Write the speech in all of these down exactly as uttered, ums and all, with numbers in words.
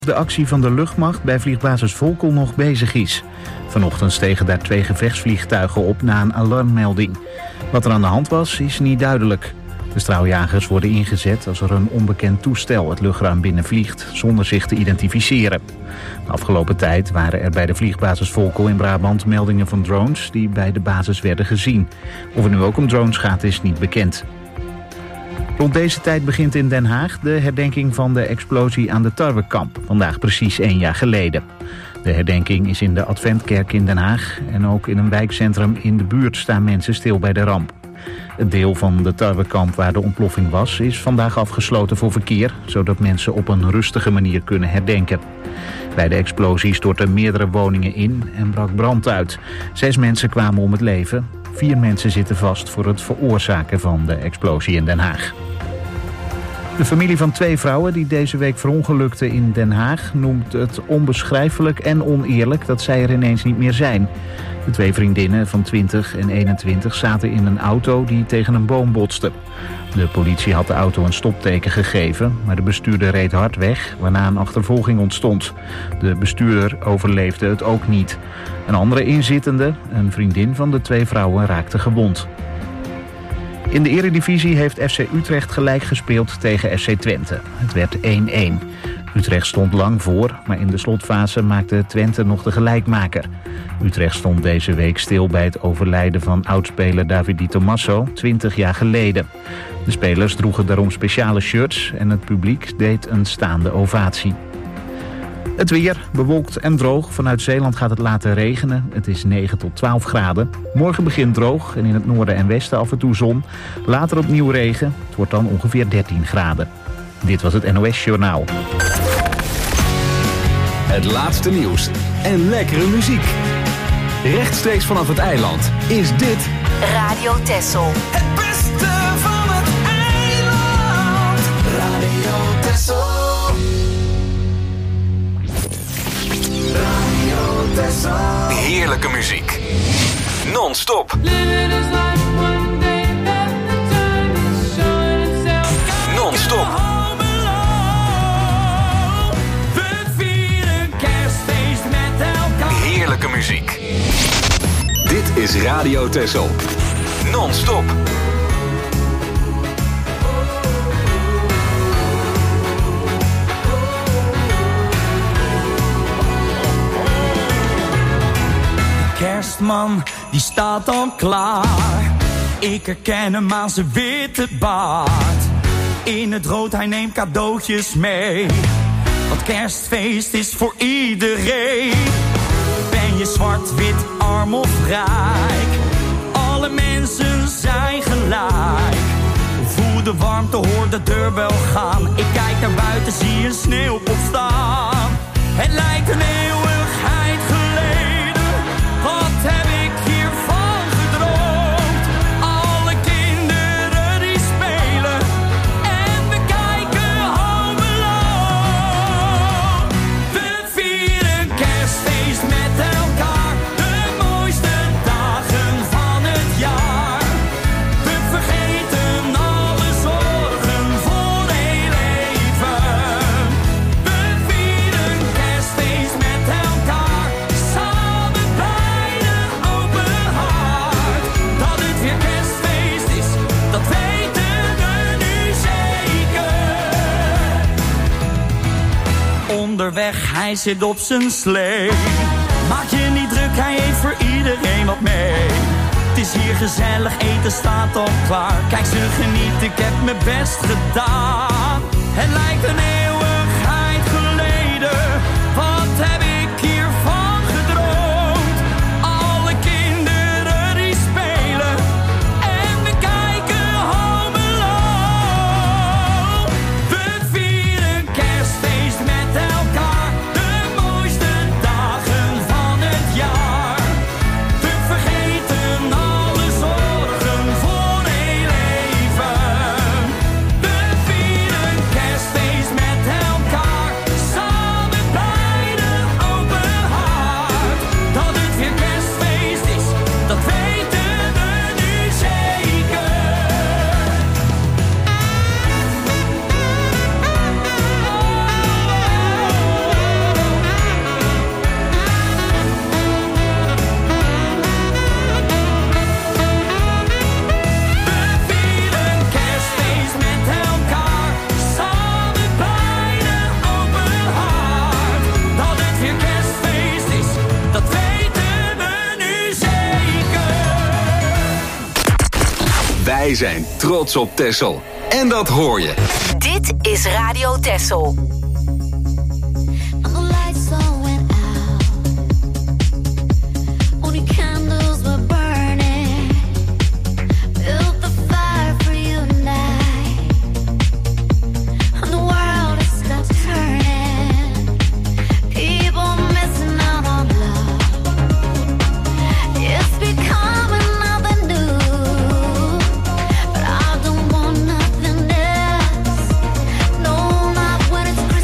De actie van de luchtmacht bij vliegbasis Volkel nog bezig is. Vanochtend stegen daar twee gevechtsvliegtuigen op na een alarmmelding. Wat er aan de hand was, is niet duidelijk. De straaljagers worden ingezet als er een onbekend toestel het luchtruim binnenvliegt zonder zich te identificeren. De afgelopen tijd waren er bij de vliegbasis Volkel in Brabant meldingen van drones die bij de basis werden gezien. Of het nu ook om drones gaat, is niet bekend. Rond deze tijd begint in Den Haag de herdenking van de explosie aan de Tarwekamp, vandaag precies één jaar geleden. De herdenking is in de Adventkerk in Den Haag en ook in een wijkcentrum in de buurt staan mensen stil bij de ramp. Het deel van de Tarwekamp waar de ontploffing was is vandaag afgesloten voor verkeer, zodat mensen op een rustige manier kunnen herdenken. Bij de explosie stortten meerdere woningen in en brak brand uit. Zes mensen kwamen om het leven. Vier mensen zitten vast voor het veroorzaken van de explosie in Den Haag. De familie van twee vrouwen die deze week verongelukten in Den Haag noemt het onbeschrijfelijk en oneerlijk dat zij er ineens niet meer zijn. De twee vriendinnen van twintig en eenentwintig zaten in een auto die tegen een boom botste. De politie had de auto een stopteken gegeven, maar de bestuurder reed hard weg, waarna een achtervolging ontstond. De bestuurder overleefde het ook niet. Een andere inzittende, een vriendin van de twee vrouwen, raakte gewond. In de Eredivisie heeft F C Utrecht gelijk gespeeld tegen F C Twente. Het werd één-één. Utrecht stond lang voor, maar in de slotfase maakte Twente nog de gelijkmaker. Utrecht stond deze week stil bij het overlijden van oudspeler David Di Tommaso, twintig jaar geleden. De spelers droegen daarom speciale shirts en het publiek deed een staande ovatie. Het weer, bewolkt en droog. Vanuit Zeeland gaat het later regenen. Het is negen tot twaalf graden. Morgen begint droog en in het noorden en westen af en toe zon. Later opnieuw regen. Het wordt dan ongeveer dertien graden. Dit was het N O S Journaal. Het laatste nieuws en lekkere muziek. Rechtstreeks vanaf het eiland is dit Radio Texel. Het beste van het eiland. Radio Texel. Radio Texel. heerlijke muziek. Non-stop. Non-stop. Heerlijke muziek. Dit is Radio Texel. Non-stop. Kerstman, die staat al klaar. Ik herken hem aan zijn witte baard. In het rood, hij neemt cadeautjes mee. Want kerstfeest is voor iedereen. Ben je zwart, wit, arm of rijk? Alle mensen zijn gelijk. Voel de warmte, hoor de deurbel gaan. Ik kijk naar buiten, zie een sneeuwpop staan. Het lijkt een eeuwigheid geleden. Wat heb ik hiervan gedroomd? Alle kinderen die spelen en we kijken Home Alone. We vieren kerstfeest met elkaar, de mooiste dagen van het jaar. We vergeten alle zorgen voor heel even. We vieren kerstfeest met elkaar, samen bij de open haard. Dat het weer kerstfeest is, dat weten we nu zeker. Onderweg, hij zit op zijn slee. Maak je niet druk, hij heeft voor iedereen wat mee. Het is hier gezellig, eten staat al klaar. Kijk, ze genieten, ik heb mijn best gedaan. Het lijkt een eeuwigheid geleden. Wat heb ik hiervan gedroomd? Alle kinderen die spelen en we kijken Home Alone. We vieren kerstfeest met elkaar, de mooiste dagen van het jaar. We vergeten alle zorgen voor heel even. We vieren kerstfeest met Wij zijn trots op Texel. En dat hoor je. Dit is Radio Texel. When it's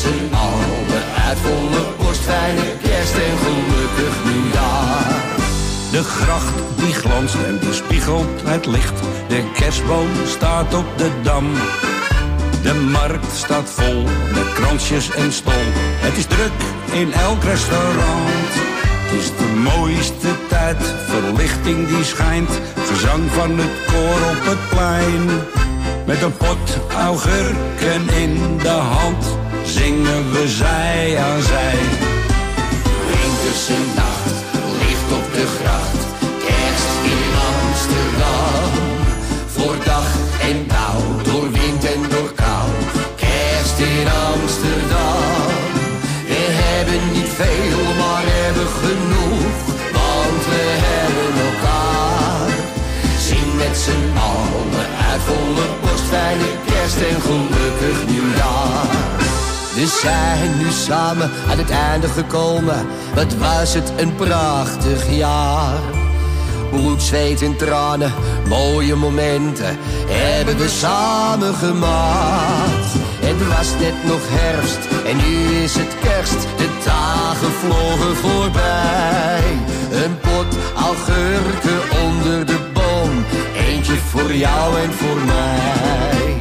z'n allen uit volle borst, fijne kerst en gelukkig nieuwjaar. De gracht die glanst en bespiegelt het licht. De kerstboom staat op de dam. De markt staat vol met kransjes en stol. Het is druk in elk restaurant. Het is de mooiste tijd, verlichting die schijnt. Gezang van het koor op het plein. Met een pot augurken in de hand zingen we zij aan zij. Winterse nacht, licht op de gracht. Kerst in Amsterdam. Voor dag en dauw, door wind en door kou. Kerst in Amsterdam. We hebben niet veel, maar hebben genoeg. Want we hebben elkaar. Zing met z'n allen uit volle borst, fijne kerst en gelukkig nieuwjaar. We zijn nu samen aan het einde gekomen. Wat was het een prachtig jaar. Bloed, zweet en tranen, mooie momenten hebben we samen gemaakt. Het was net nog herfst en nu is het kerst. De dagen vlogen voorbij. Een pot augurken onder de boom. Eentje voor jou en voor mij.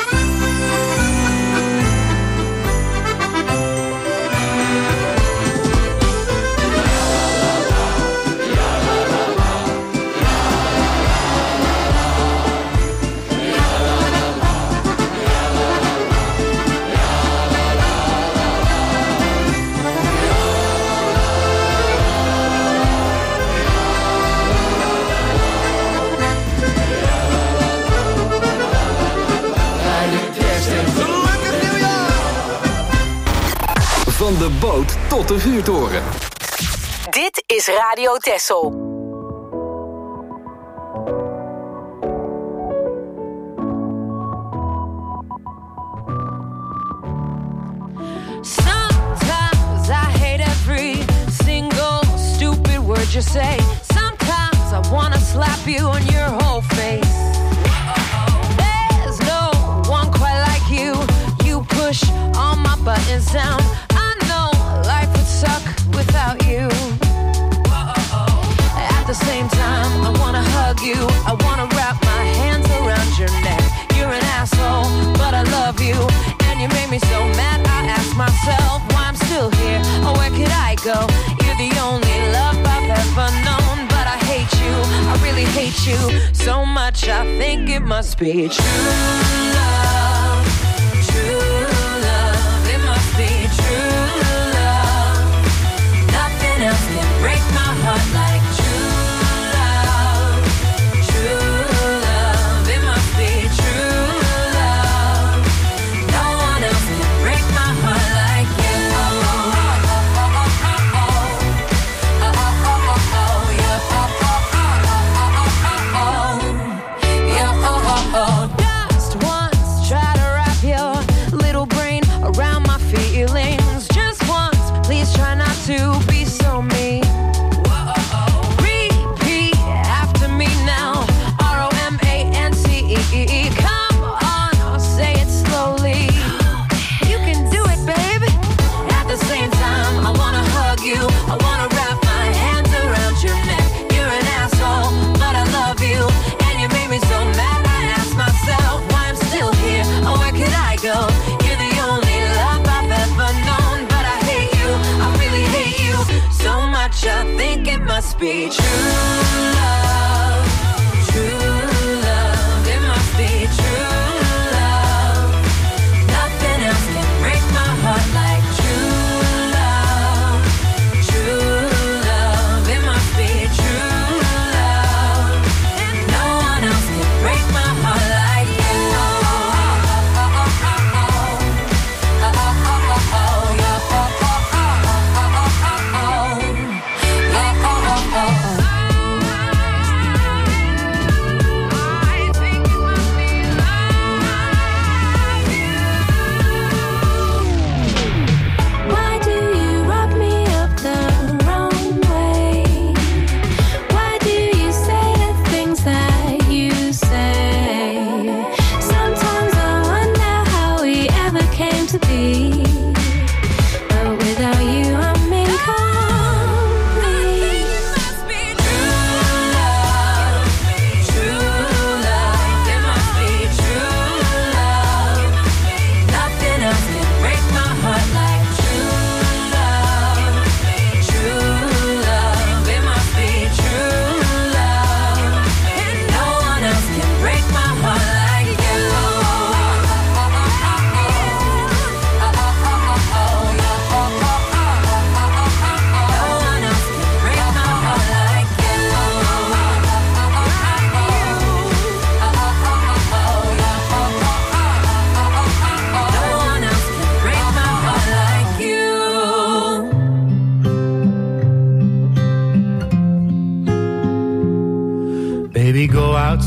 Van de boot tot de vuurtoren. Dit is Radio Texel. Sometimes I hate every single stupid word you say. Sometimes I wanna slap you on your whole face. There's no one quite like you. You push all my buttons down. Life would suck without you. At the same time, I wanna hug you. I wanna wrap my hands around your neck. You're an asshole, but I love you. And you made me so mad, I ask myself why I'm still here. Or where could I go? You're the only love I've ever known. But I hate you, I really hate you so much, I think it must be true love. True love, it must be true love. Nothing else can break my heart like true love. True love, it must be true love. No one else can break my heart like you. Oh, oh, oh, oh, oh, oh, oh, oh, oh, oh, yeah, oh, oh, oh, oh, oh, yeah, oh, oh, oh. Just once, try to wrap your little brain around my feelings. Just once, please try not to be so mean. Repeat after me now. R O M A N C E. Come on, say it slowly. You can do it, baby. At the same time, I wanna hug you. I wanna wrap my hands around your neck. You're an asshole, but I love you. And you made me so mad, I ask myself why I'm still here. Or where could I go? You're the only love I've ever known. But I hate you, I really hate you so much, I think it must be true love. True love, it must be true love. Nothing else can break my heart like true love. True love, it must be true love. No one else can break my heart like you. Oh, oh, oh, oh, oh, oh. Oh, oh, oh, oh, oh, yeah, oh, oh, oh, oh, oh, oh, oh. Yeah, oh, oh, oh.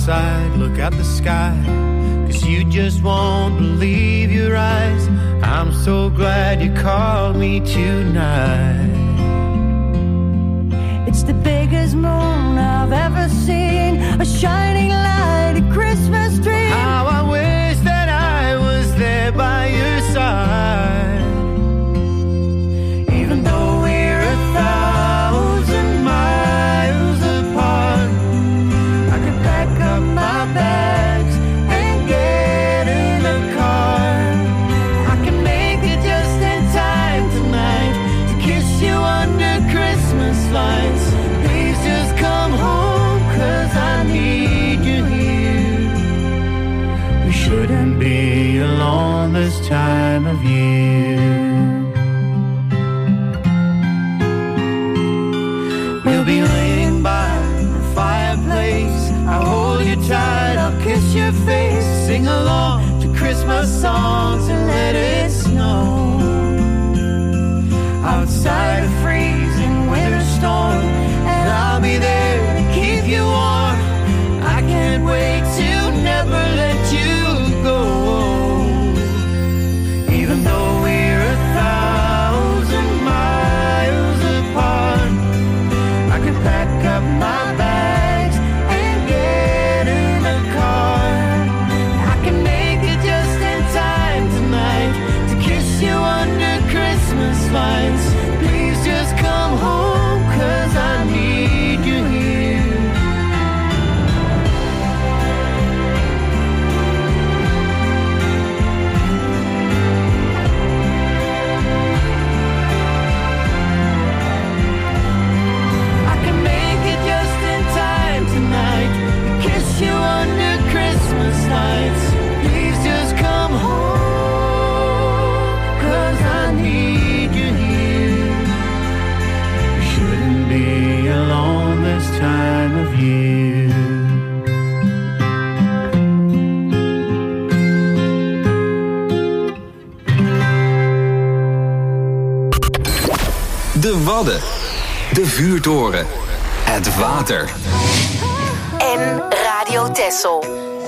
outside, look at the sky, 'cause you just won't believe your eyes. I'm so glad you called me tonight. It's the biggest moon I've ever seen, a shining light, a Christmas dream. How I wish that I was there by your side. Even though we're a thousand miles apart, I could pack up my bags and get in a car. I can make it just in time tonight to kiss you under Christmas lights. Please just come home, 'cause I need you here. We shouldn't be alone this time of year. We'll be laying by the fireplace. I'll hold you tight, I'll kiss your face. Sing along to Christmas songs and let it snow. Outside a freezing winter storm, and I'll be there to keep you warm. I can't wait to never let you go. Even though we're a thousand miles apart, I could pack up my bags and get in a car. I can make it just in time tonight to kiss you under Christmas lights. Please just come home, 'cause I need you here. I can make it just in time tonight to kiss you under Christmas lights. Please just come home, 'cause I need you here. We shouldn't be alone this time of year. De Wadden. De Vuurtoren. Het water. En Radio Texel.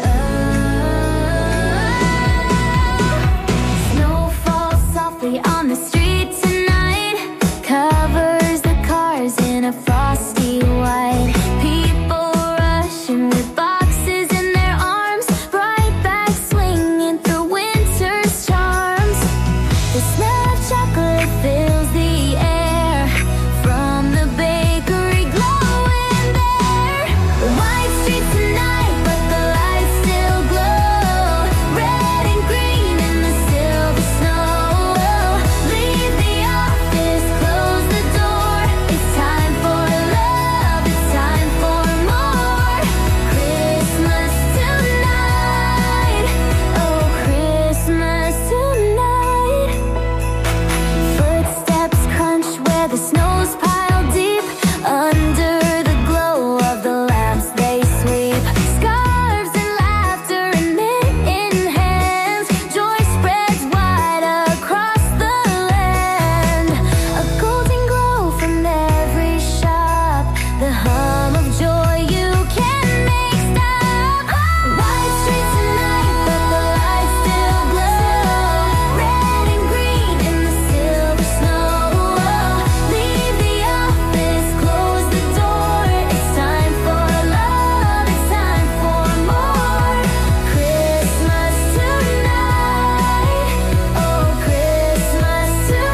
Snow falls softly on the street tonight, covers the cars in a frosty white. People rushing with boxes in their arms, bright bags swinging through winter's charms. The smell of chocolate fills the air from the bakery glowing there. White streets tonight, but the lights still glow. Red and green in the silver snow. Leave the office, close the door. It's time for love, it's time for more. Christmas tonight, oh Christmas tonight. Footsteps crunch where the snow's piled deep. Under the glow of the lamps they sweep. Scarves and laughter and mint in hands. Joy spreads wide across the land. A golden glow from every shop. The hum of joy you can't make stop. White streets tonight, but the lights still glow. Red and green in the silver snow. Leave the office, close the door. It's time for love, it's time for more. Christmas tonight, oh Christmas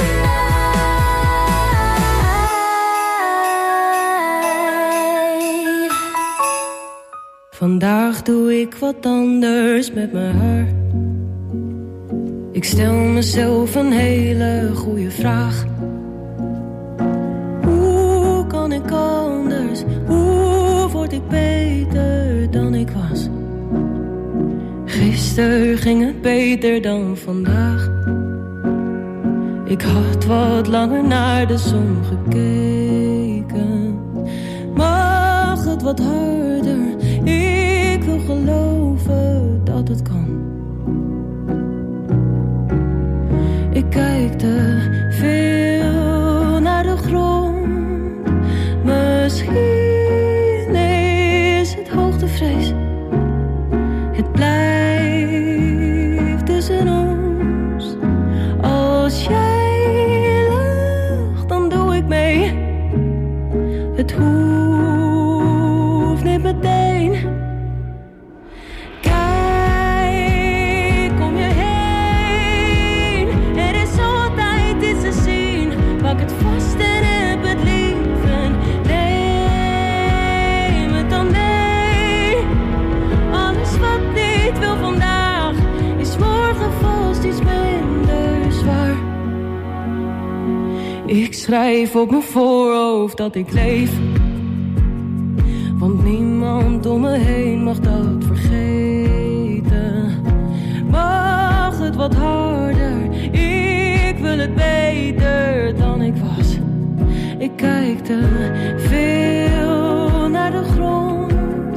tonight. Vandaag doe ik wat anders met mijn haar. Ik stel mezelf een hele goede vraag. Hoe kan ik anders? Hoe word ik beter dan ik was? Gisteren ging het beter dan vandaag. Ik had wat langer naar de zon gekeken. Mag het wat harder? Ik wil geloven dat het kan. Ik kijk te veel naar de grond. Misschien is het hoogtevrees. Het hoeft niet meteen. Kijk om je heen. Er is altijd iets te zien. Pak het vast en heb het lief. En neem het dan mee. Alles wat niet wil vandaag is morgen vast iets minder zwaar. Ik schrijf op mijn voorhoofd dat ik leef. Want niemand om me heen mag dat vergeten. Mag het wat harder, ik wil het beter dan ik was. Ik kijk te veel naar de grond.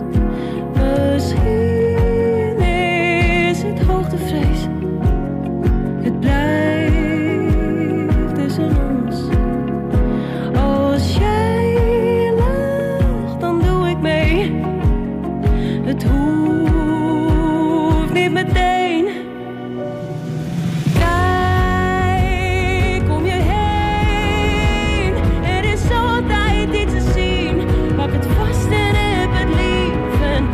Misschien is het hoogtevrees. Het blijft tussen ons. Als jij lacht, dan doe ik mee. Het hoeft niet meteen. Kijk om je heen. Er is altijd iets te zien. Pak het vast en heb het lief. En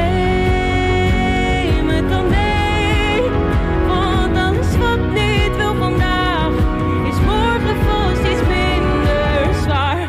neem het dan mee. Want alles wat niet wil vandaag is morgen vast iets minder zwaar.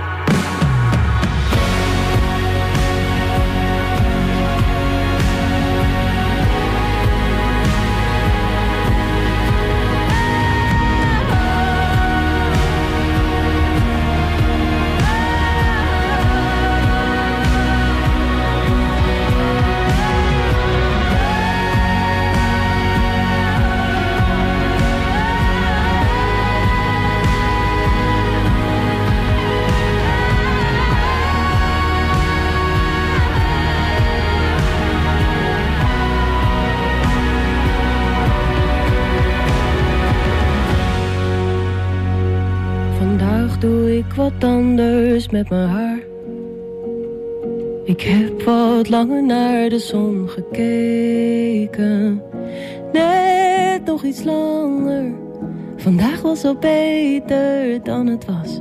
Vandaag doe ik wat anders met mijn haar. Ik heb wat langer naar de zon gekeken. Net nog iets langer. Vandaag was al beter dan het was.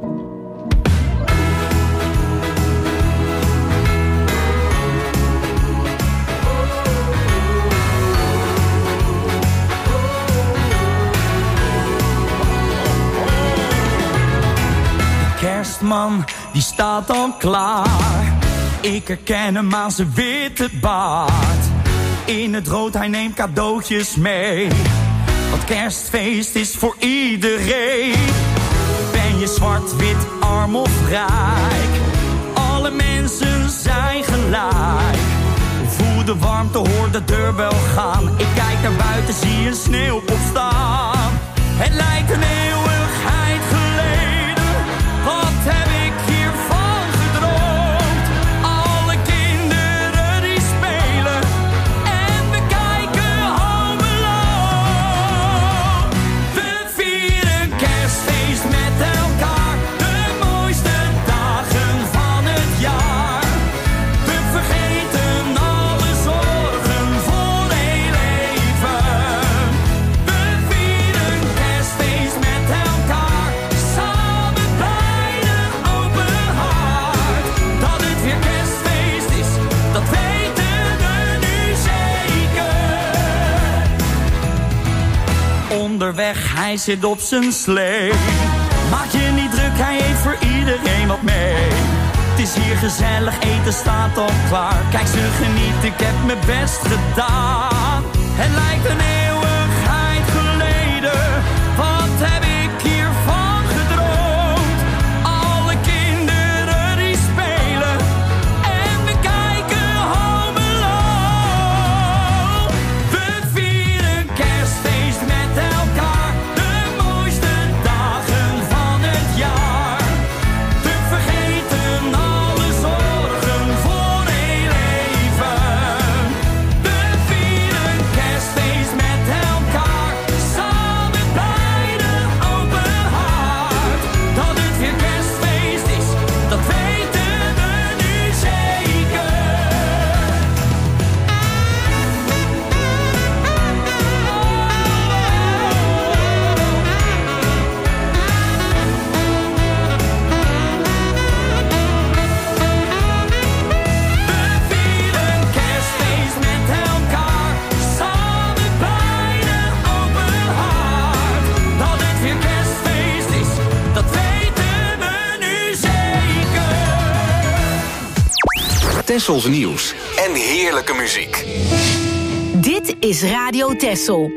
Kerstman, die staat al klaar. Ik herken hem aan zijn witte baard. In het rood, hij neemt cadeautjes mee. Want kerstfeest is voor iedereen. Ben je zwart, wit, arm of rijk? Alle mensen zijn gelijk. Voel de warmte, hoor de deurbel gaan. Ik kijk naar buiten, zie een sneeuwpop staan. Het lijkt een eeuwigheid geleden. Wat heb ik hiervan gedroomd? Alle kinderen die spelen en we kijken Home Alone. We vieren kerstfeest met elkaar, de mooiste dagen van het jaar. We vergeten alle zorgen voor heel even. We vieren kerstfeest met elkaar, samen bij de open hart. Dat het weer kerstfeest is, dat weten we nu zeker. Onderweg, hij zit op zijn slee. Maak je niet druk, hij eet voor iedereen wat mee. Het is hier gezellig, eten staat al klaar. Kijk, ze genieten, ik heb mijn best gedaan. Het lijkt een eeuwigheid geleden. Wat heb ik hiervan gedroomd? Alle kinderen die spelen en we kijken Home Alone. We vieren kerstfeest met elkaar, de mooiste dagen van het jaar. We vergeten alle zorgen voor heel even. We vieren kerstfeest met Tessels nieuws en heerlijke muziek. Dit is Radio Tessel.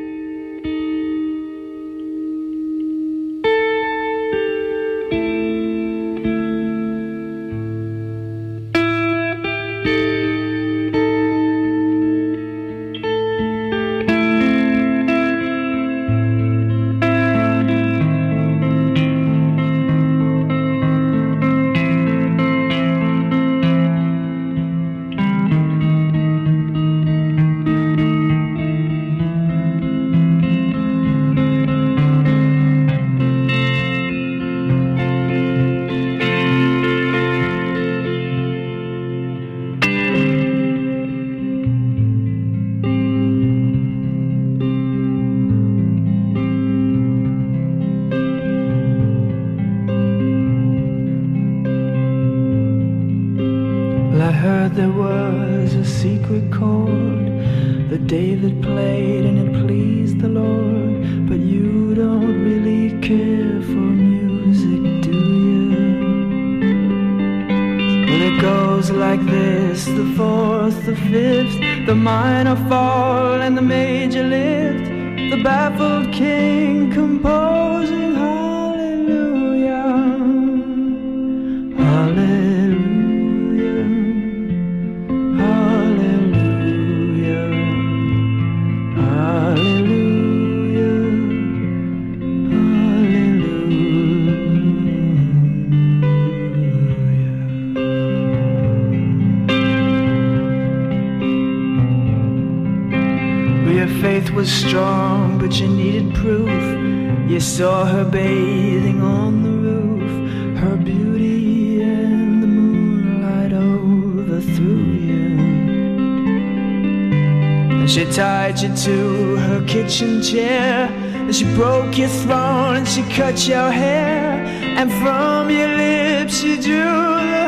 To her kitchen chair, and she broke your throne and she cut your hair, and from your lips she drew the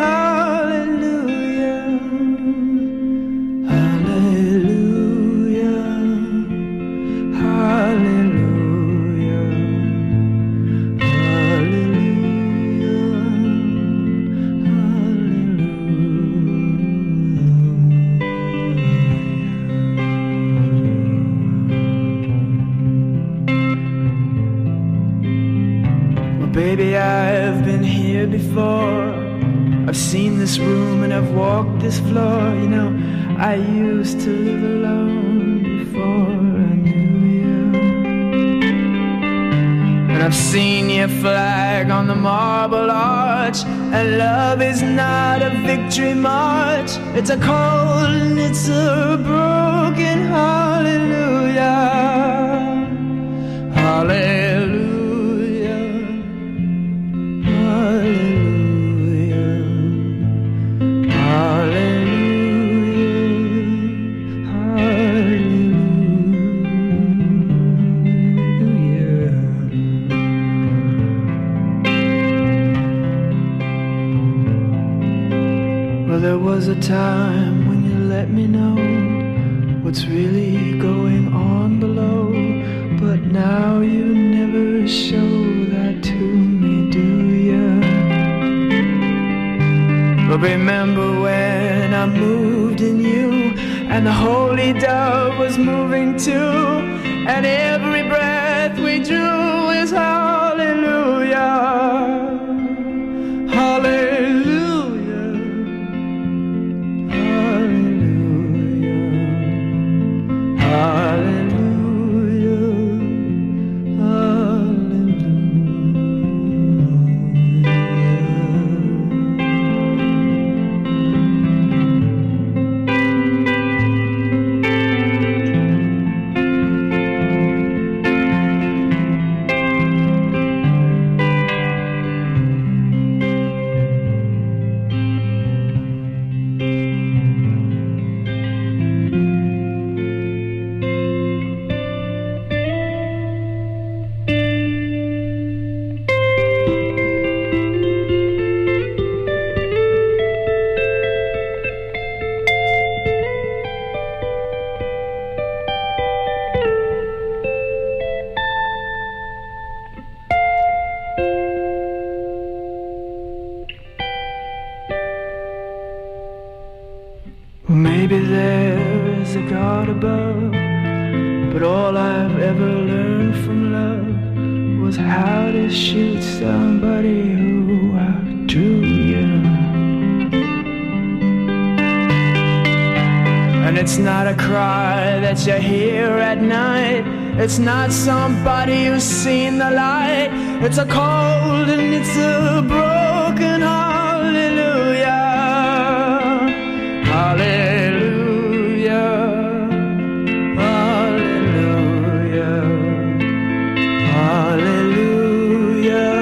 hallelujah, hallelujah, hallelujah, Baby, I've been here before. I've seen this room and I've walked this floor. You know, I used to live alone before I knew you. And I've seen your flag on the marble arch. And love is not a victory march. It's a cold and it's a broken hallelujah. Hallelujah. There was a time when you let me know what's really going on below, but now you never show that to me, do you? But remember when I moved in you, and the holy dove was moving too, and every breath we drew is hallelujah, hallelujah. God above. But all I've ever learned from love was how to shoot somebody who outdrew you. And it's not a cry that you hear at night. It's not somebody who's seen the light. It's a cold and it's a broken hallelujah. Hallelujah. Hallelujah. Hallelujah.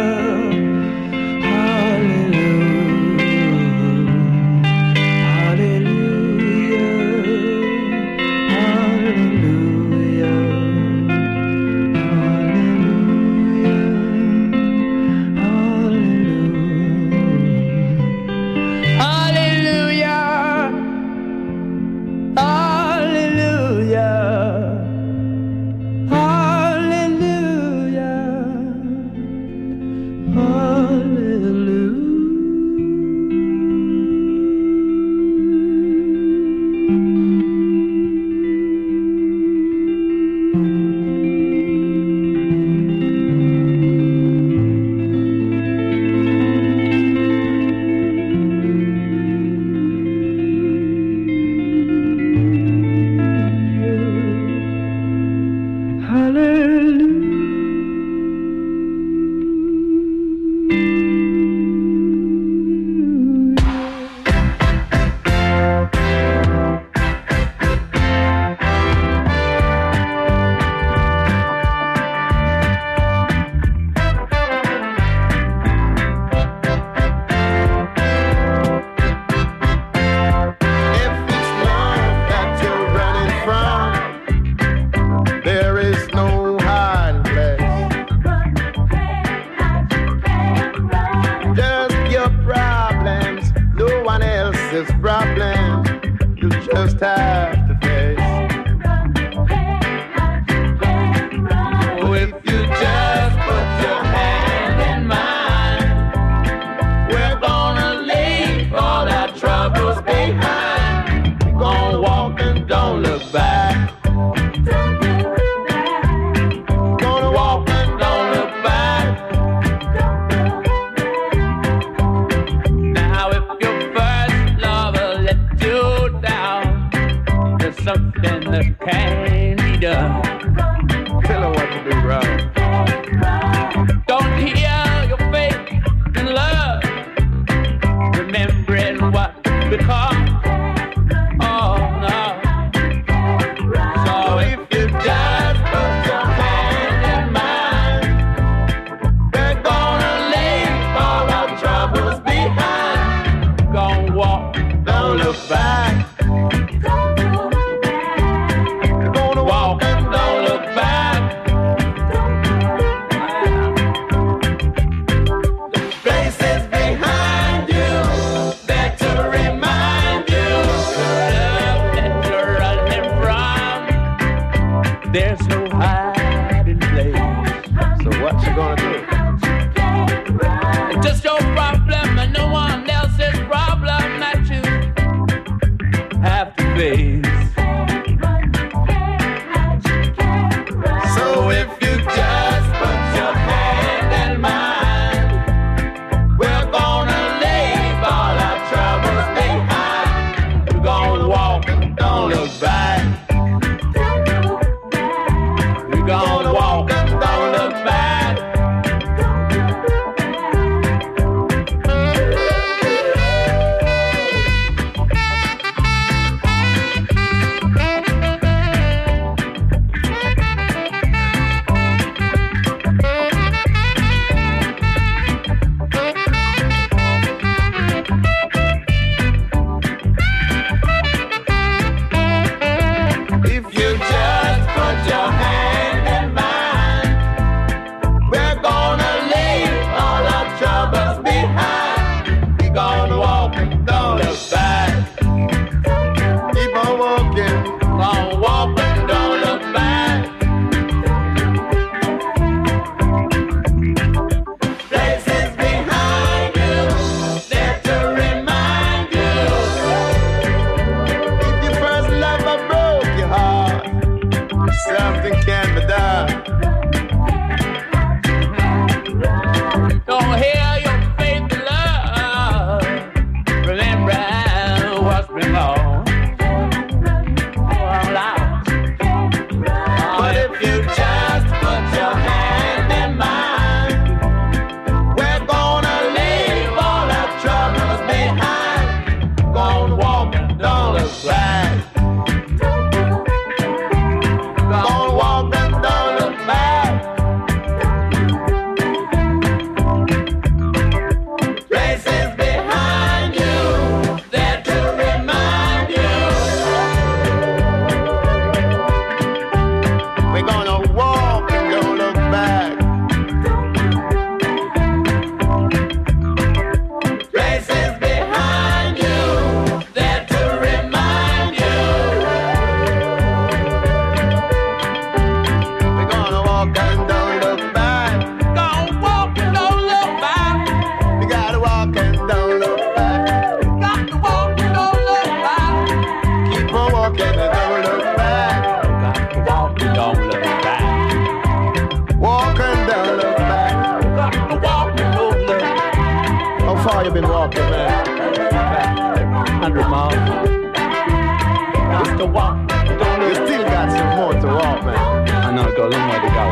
you been walking, man? About one hundred miles. Just to walk. You still got some more to walk, man. I know, got a long way to go.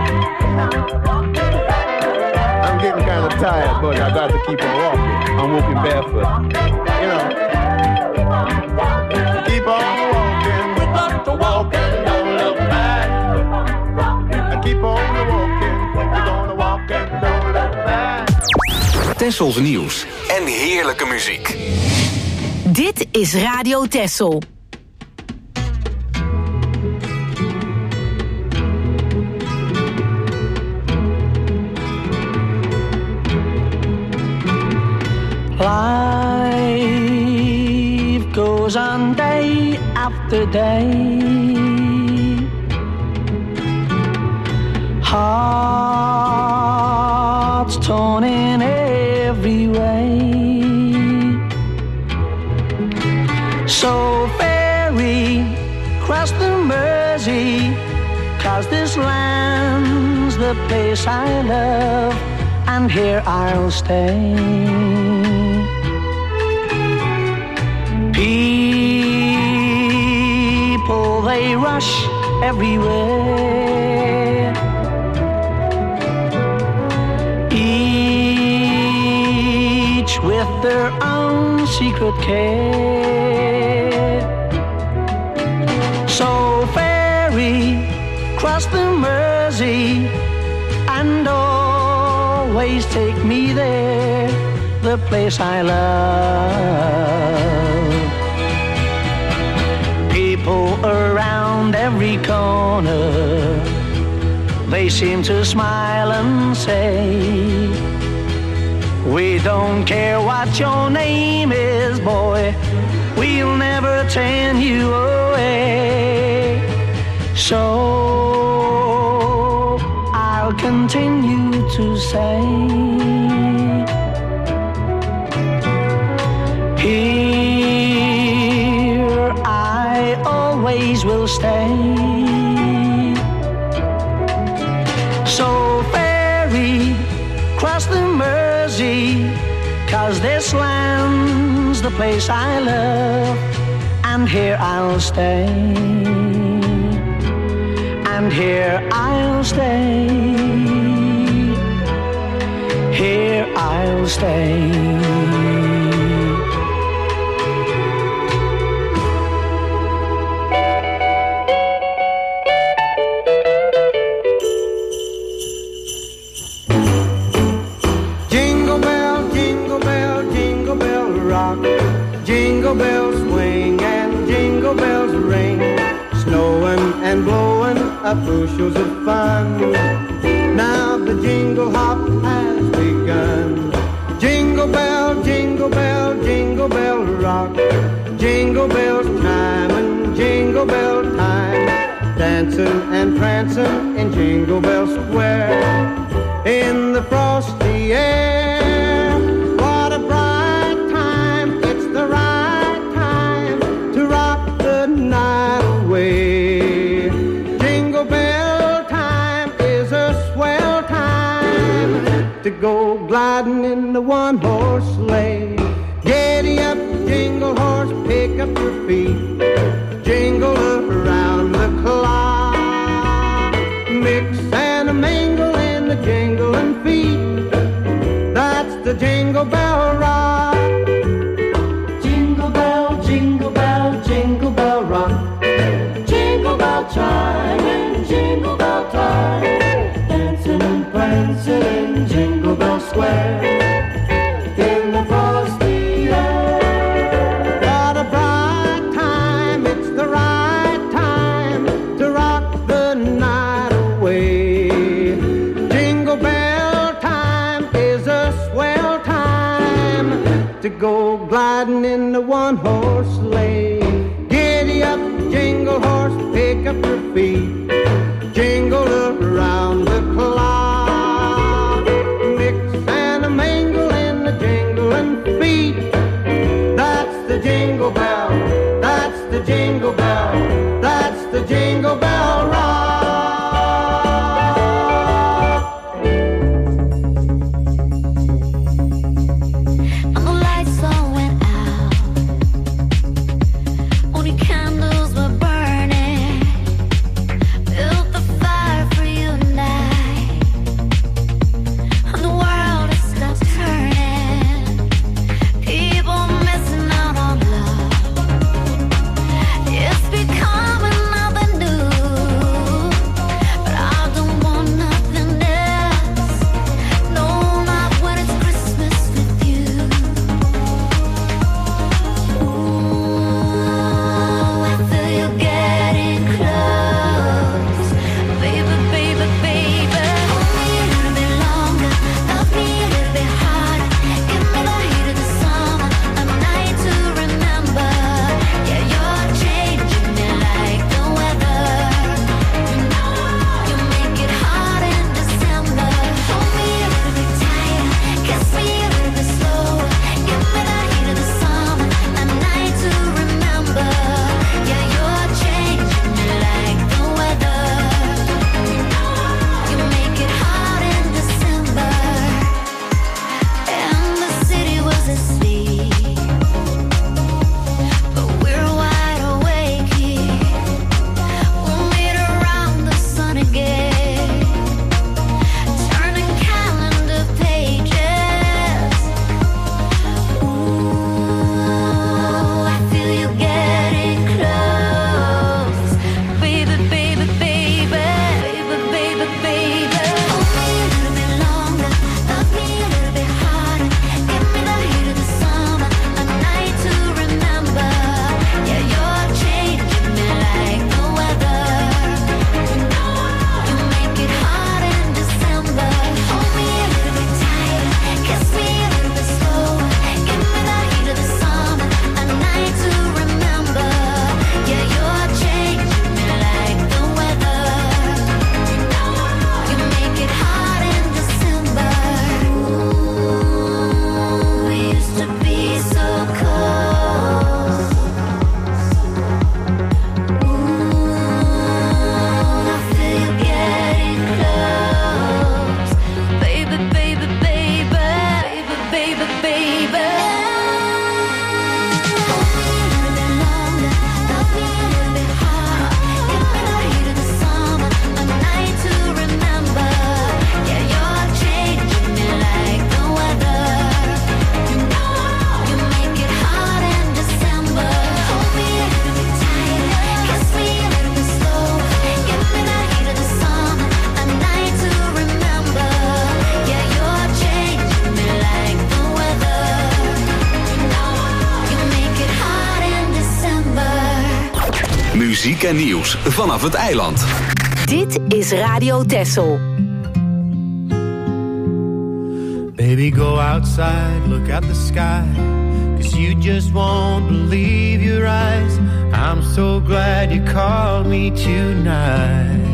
I'm getting kind of tired, but I got to keep on walking. I'm walking barefoot. You know. Keep on walking. We got to walk and don't look back. And keep on walking. We're gonna walk and don't look back. Tessels nieuws en heerlijke muziek. Dit is Radio Tessel. Life goes on day after day. Hearts torn in every way. So ferry cross the Mersey, 'cause this land's the place I love, and here I'll stay. People, they rush everywhere. Each with their own secret care. So ferry, cross the Mersey, and always take me there, the place I love. People around every corner, they seem to smile and say, we don't care what your name is, boy, we'll never turn you away. So I'll continue to say, here I always will stay. So ferry, cross the Mersey, 'cause this land's the place I love, and here I'll stay. And here I'll stay. Here I'll stay. Jingle bell, jingle bell, jingle bell rock. Jingle bells swing and jingle bells ring. Snowing and blowing up bushels of fun. Now the jingle hop has begun. Jingle bell, jingle bell, jingle bell rock. Jingle bells chime and jingle bell time. Dancing and prancing in Jingle Bell Square. In the frosty air, what a bright time. It's the right time to rock the night away. Jingle bell time is a swell time to go gliding in the one-horse sleigh. Giddy up, jingle horse, pick up your feet. Jingle around the clock. Mix and a mingle in the jingling feet. That's the Jingle Bell Rock. Jingle bell, jingle bell, jingle bell rock. Jingle bell chime and jingle bell time. Dancing and prancing in Jingle Bell Square. In the frosty air. What a bright time, it's the right time to rock the night away. Jingle bell time is a swell time to go gliding in the one-horse sleigh. Giddy up, jingle horse, pick up your feet. Jingle around the clock. Mix and a mingle in the jingling feet. That's the jingle bell, that's the jingle bell, that's the Jingle Bell Rock. I'm the muziek en nieuws vanaf het eiland. Dit is Radio Texel. Baby, go outside, look at the sky, 'cause you just won't believe your eyes. I'm so glad you called me tonight.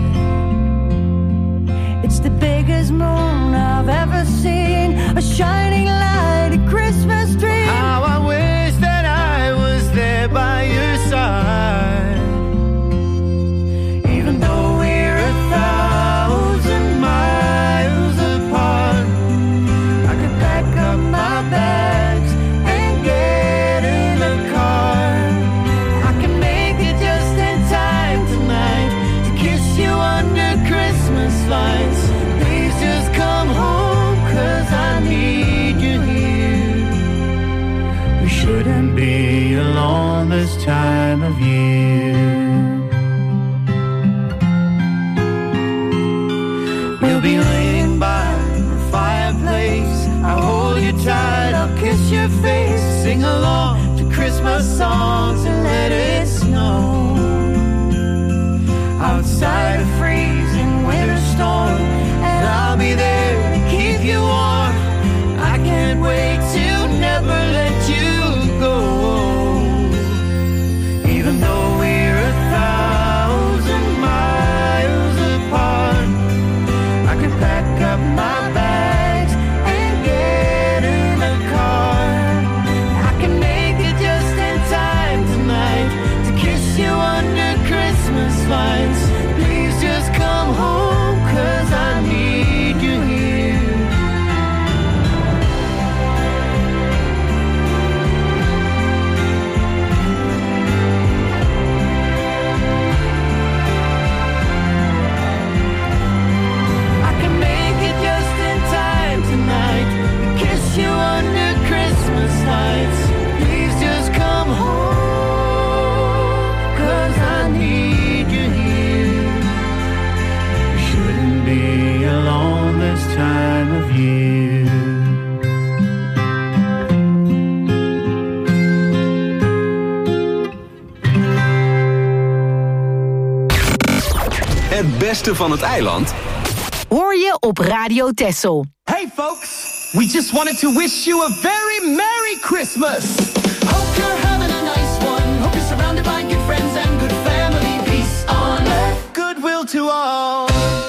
It's the biggest moon I've ever seen, a shining light, a Christmas dream. How I wish that I was there by your side. Even though we're a thousand miles apart, I could pack up my bags and get in the car. I can make it just in time tonight to kiss you under Christmas lights. Please just come home, 'cause I need you here. We shouldn't be alone this time of year. We'll be laying by the fireplace. I'll hold you tight, I'll kiss your face. Sing along to Christmas songs and let it snow. Outside a freezing winter storm, and I'll be there to keep you warm. I can't wait to never let you go. Even though we're a thousand miles apart, I could pack up my bags and get in the car. I can make it just in time tonight to kiss you under Christmas lights. Please just come home, 'cause I need you here. I can make it just in time tonight to kiss you under Christmas lights. Please just come home, 'cause I need you here. We shouldn't be alone this time of year. Het beste van het eiland Hoor je op Radio Texel. Hey folks, we just wanted to wish you a very Merry Christmas. Hope you're having a nice one. Hope you're surrounded by good friends and good family. Peace on earth, goodwill to all.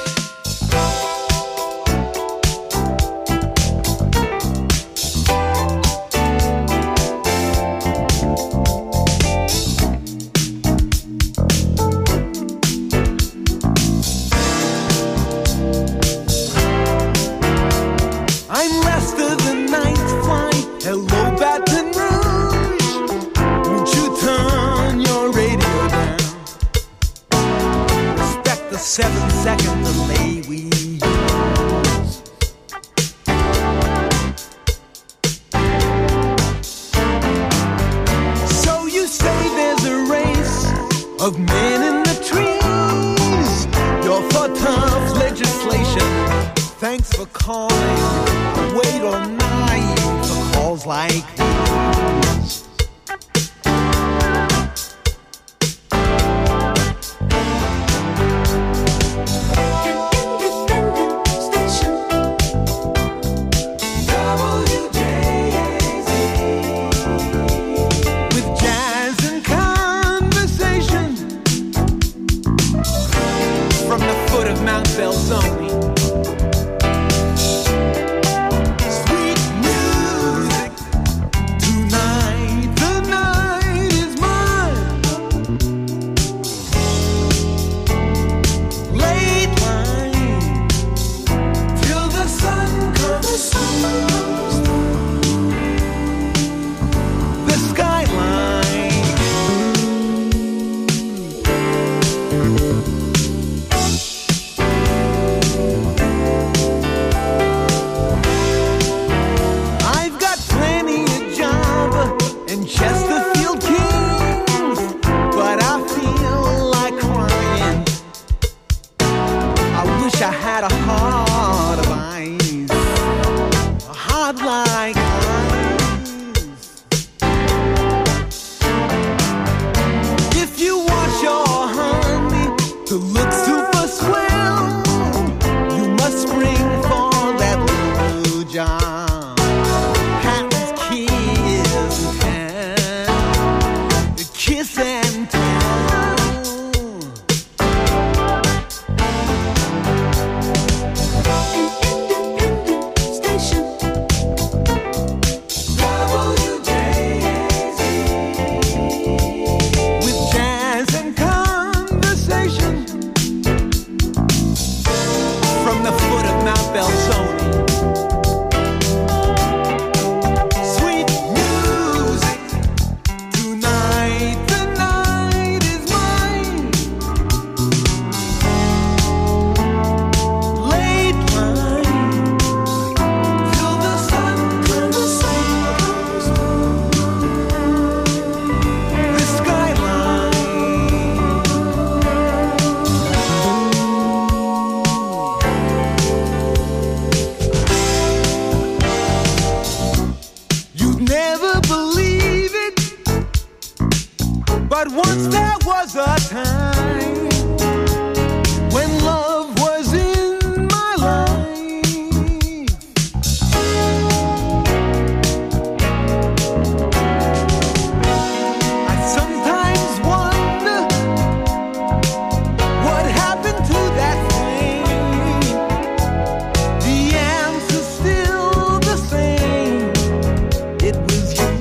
I'm Lester the Night Fly. Hello, Baton Rouge. Won't you turn your radio down? Respect the seven second delay we use. So you say there's a race of men in the trees. You're for tough legislation. Thanks for calling. Wait or nine for calls like these. W J A Z. With jazz and conversation from the foot of Mount Belzoni. was a time when love was in my life. I sometimes wonder what happened to that flame. The answer's still the same. It was you.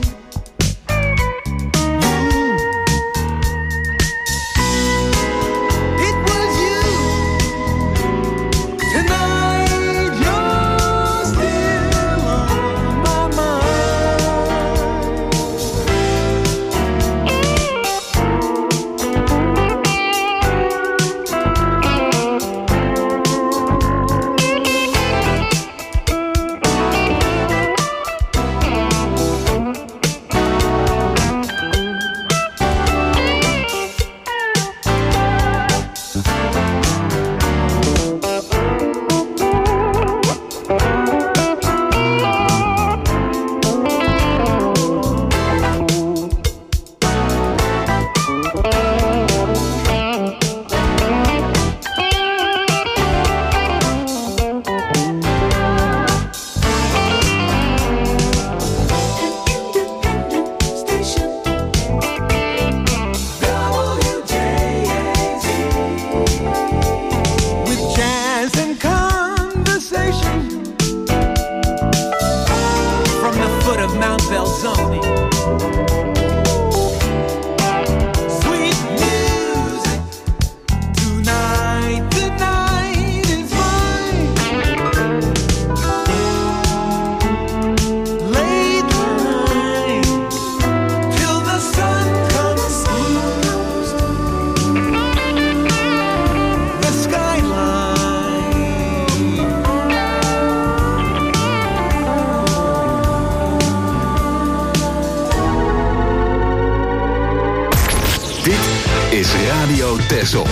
Radio Texel.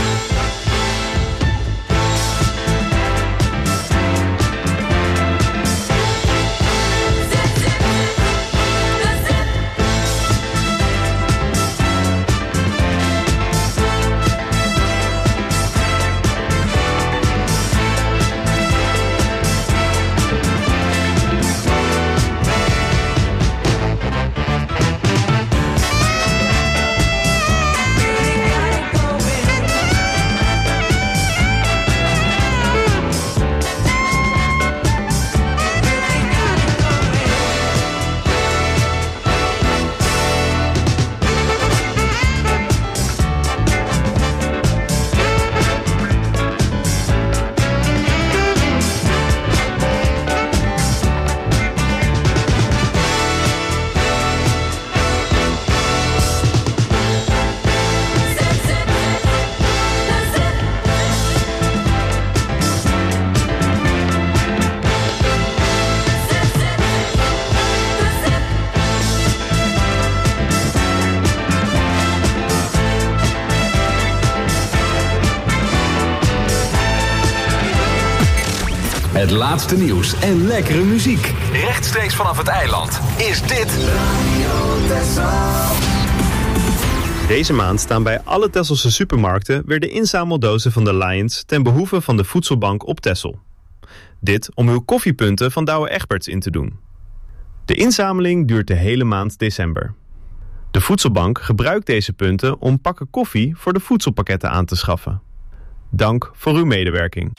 Het laatste nieuws en lekkere muziek. Rechtstreeks vanaf het eiland is dit Radio Texel. Deze maand staan bij alle Tesselse supermarkten weer de inzameldozen van de Lions ten behoeve van de voedselbank op Texel. Dit om uw koffiepunten van Douwe Egberts in te doen. De inzameling duurt de hele maand december. De voedselbank gebruikt deze punten om pakken koffie voor de voedselpakketten aan te schaffen. Dank voor uw medewerking.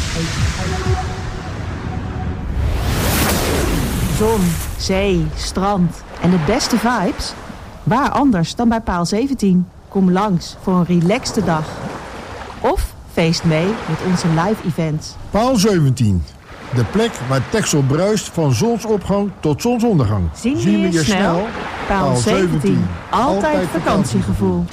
Zon, zee, strand en de beste vibes? Waar anders dan bij Paal zeventien? Kom langs voor een relaxte dag. Of feest mee met onze live events. Paal zeventien. De plek waar Texel bruist van zonsopgang tot zonsondergang. Zien we je, je snel? snel? Paal zeventien. Altijd, Altijd vakantiegevoel.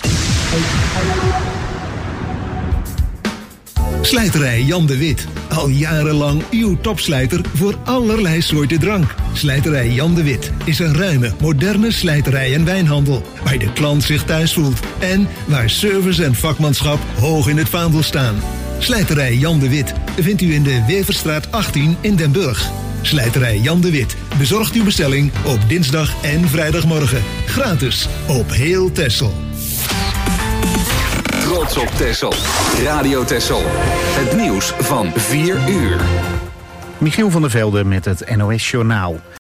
Slijterij Jan de Wit. Al jarenlang uw topslijter voor allerlei soorten drank. Slijterij Jan de Wit is een ruime, moderne slijterij en wijnhandel. Waar de klant zich thuis voelt. En waar service en vakmanschap hoog in het vaandel staan. Slijterij Jan de Wit vindt u in de Weverstraat achttien in Den Burg. Slijterij Jan de Wit bezorgt uw bestelling op dinsdag en vrijdagmorgen. Gratis op heel Texel. trots op Texel. Radio Texel. Het nieuws van vier uur. Michiel van der Velde met het N O S Journaal.